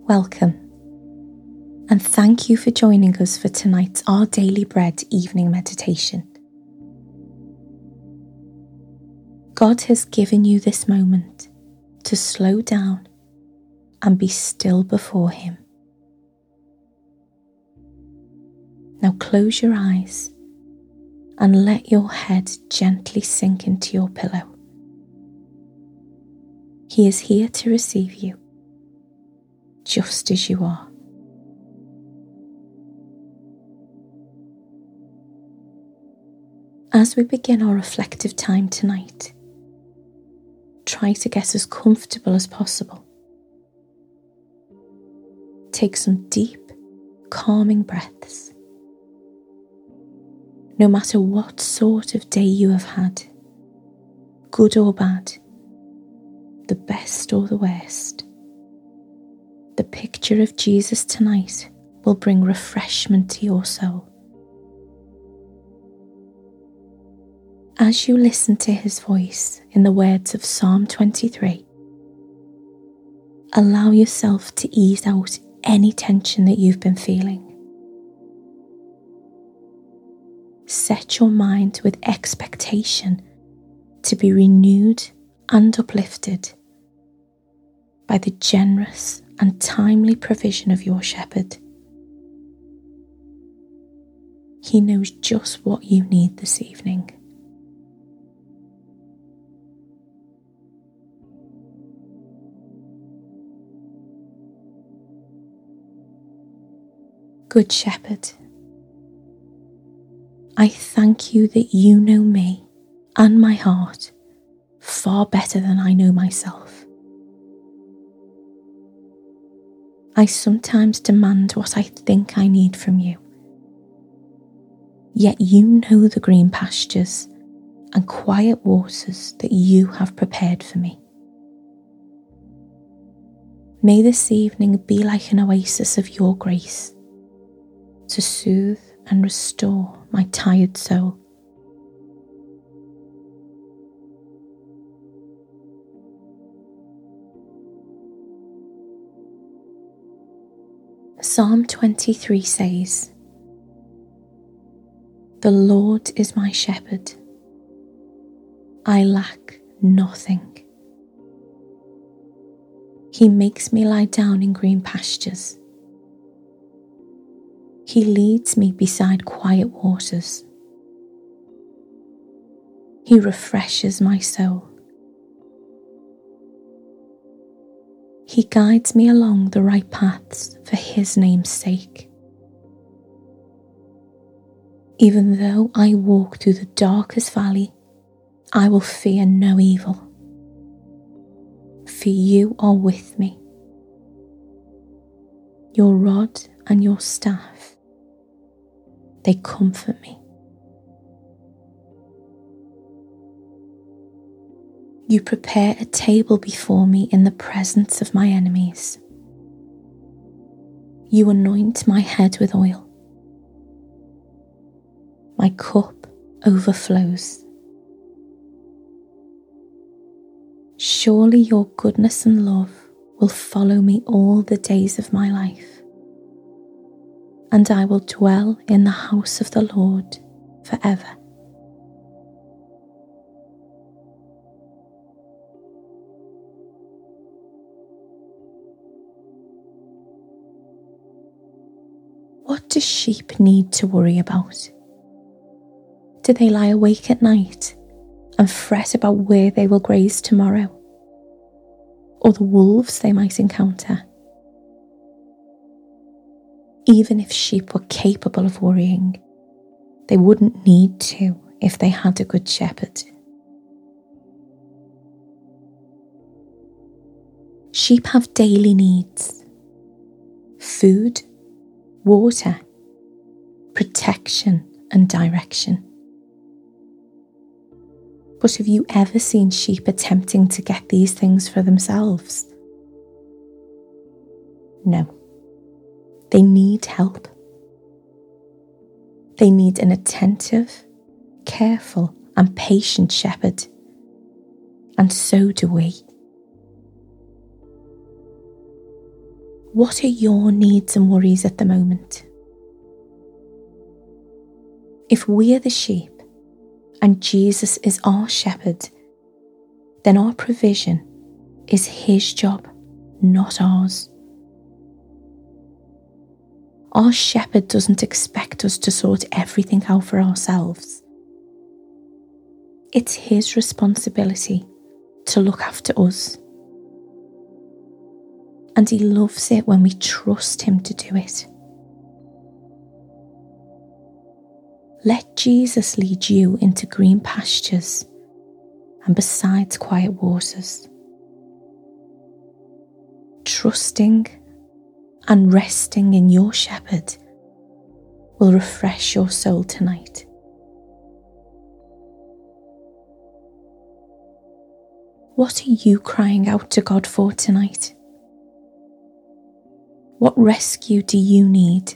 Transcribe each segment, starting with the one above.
Welcome, and thank you for joining us for tonight's Our Daily Bread evening meditation. God has given you this moment to slow down and be still before Him. Now close your eyes and let your head gently sink into your pillow. He is here to receive you, just as you are. As we begin our reflective time tonight, try to get as comfortable as possible. Take some deep, calming breaths. No matter what sort of day you have had, good or bad, the best or the worst, the picture of Jesus tonight will bring refreshment to your soul. As you listen to His voice in the words of Psalm 23, allow yourself to ease out any tension that you've been feeling. Set your mind with expectation to be renewed and uplifted by the generous and timely provision of your shepherd. He knows just what you need this evening. Good Shepherd, I thank you that you know me and my heart far better than I know myself. I sometimes demand what I think I need from you, yet you know the green pastures and quiet waters that you have prepared for me. May this evening be like an oasis of your grace to soothe and restore my tired soul. Psalm 23 says, "The Lord is my shepherd. I lack nothing. He makes me lie down in green pastures. He leads me beside quiet waters. He refreshes my soul. He guides me along the right paths for His name's sake. Even though I walk through the darkest valley, I will fear no evil, for you are with me. Your rod and your staff, they comfort me. You prepare a table before me in the presence of my enemies. You anoint my head with oil. My cup overflows. Surely your goodness and love will follow me all the days of my life, and I will dwell in the house of the Lord forever. What do sheep need to worry about? Do they lie awake at night and fret about where they will graze tomorrow, or the wolves they might encounter? Even if sheep were capable of worrying, they wouldn't need to if they had a good shepherd. Sheep have daily needs: food, water, protection, and direction. But have you ever seen sheep attempting to get these things for themselves? No. They need help. They need an attentive, careful, and patient shepherd. And so do we. What are your needs and worries at the moment? If we are the sheep and Jesus is our shepherd, then our provision is his job, not ours. Our shepherd doesn't expect us to sort everything out for ourselves. It's his responsibility to look after us. And he loves it when we trust him to do it. Let Jesus lead you into green pastures and beside quiet waters. Trusting and resting in your shepherd will refresh your soul tonight. What are you crying out to God for tonight? What rescue do you need?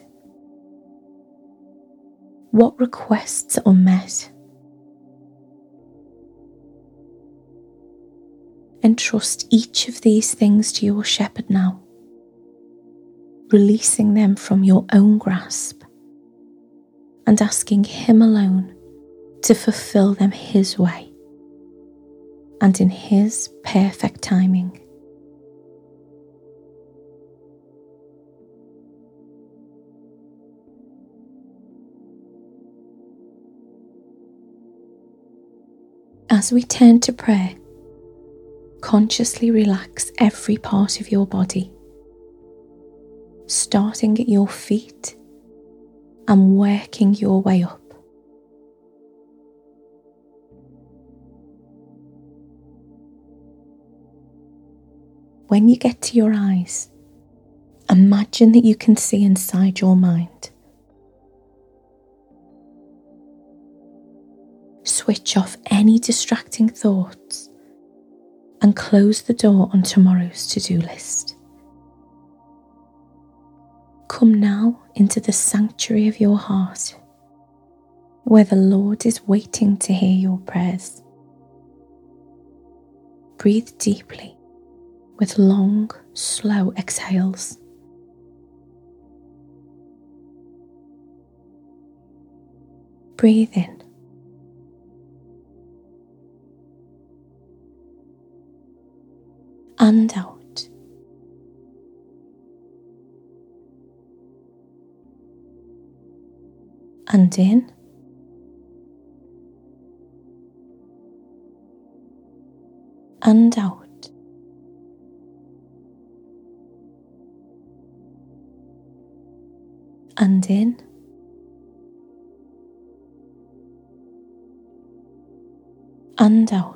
What requests are unmet? Entrust each of these things to your shepherd now, releasing them from your own grasp and asking him alone to fulfill them his way and in his perfect timing. As we turn to prayer, consciously relax every part of your body, starting at your feet and working your way up. When you get to your eyes, imagine that you can see inside your mind. Switch off any distracting thoughts and close the door on tomorrow's to-do list. Come now into the sanctuary of your heart, where the Lord is waiting to hear your prayers. Breathe deeply with long, slow exhales. Breathe in. And out. And in. And out. And in. And out.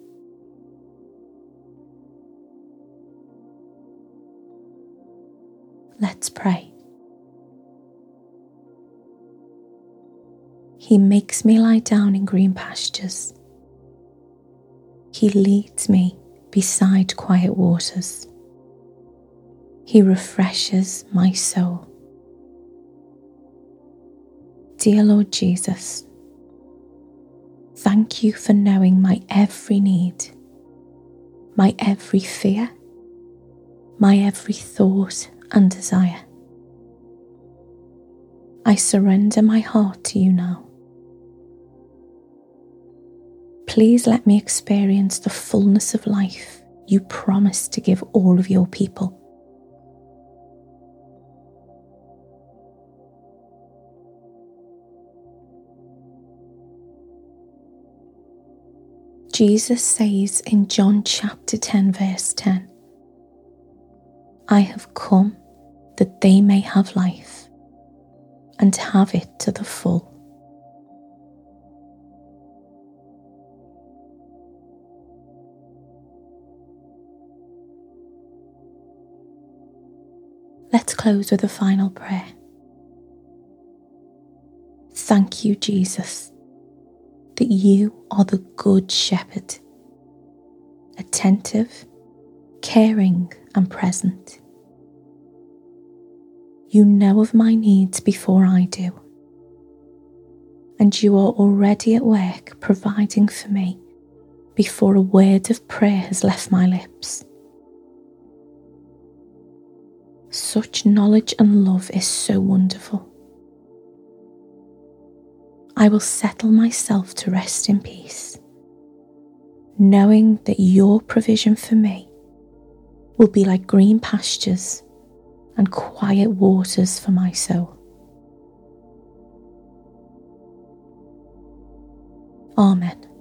Let's pray. He makes me lie down in green pastures. He leads me beside quiet waters. He refreshes my soul. Dear Lord Jesus, thank you for knowing my every need, my every fear, my every thought and desire. I surrender my heart to you now. Please let me experience the fullness of life you promised to give all of your people. Jesus says in John chapter 10 verse 10, I have come that they may have life and have it to the full. Let's close with a final prayer. Thank you, Jesus, that you are the good shepherd, attentive, caring and present. You know of my needs before I do, and you are already at work providing for me before a word of prayer has left my lips. Such knowledge and love is so wonderful. I will settle myself to rest in peace, knowing that your provision for me will be like green pastures and quiet waters for my soul. Amen.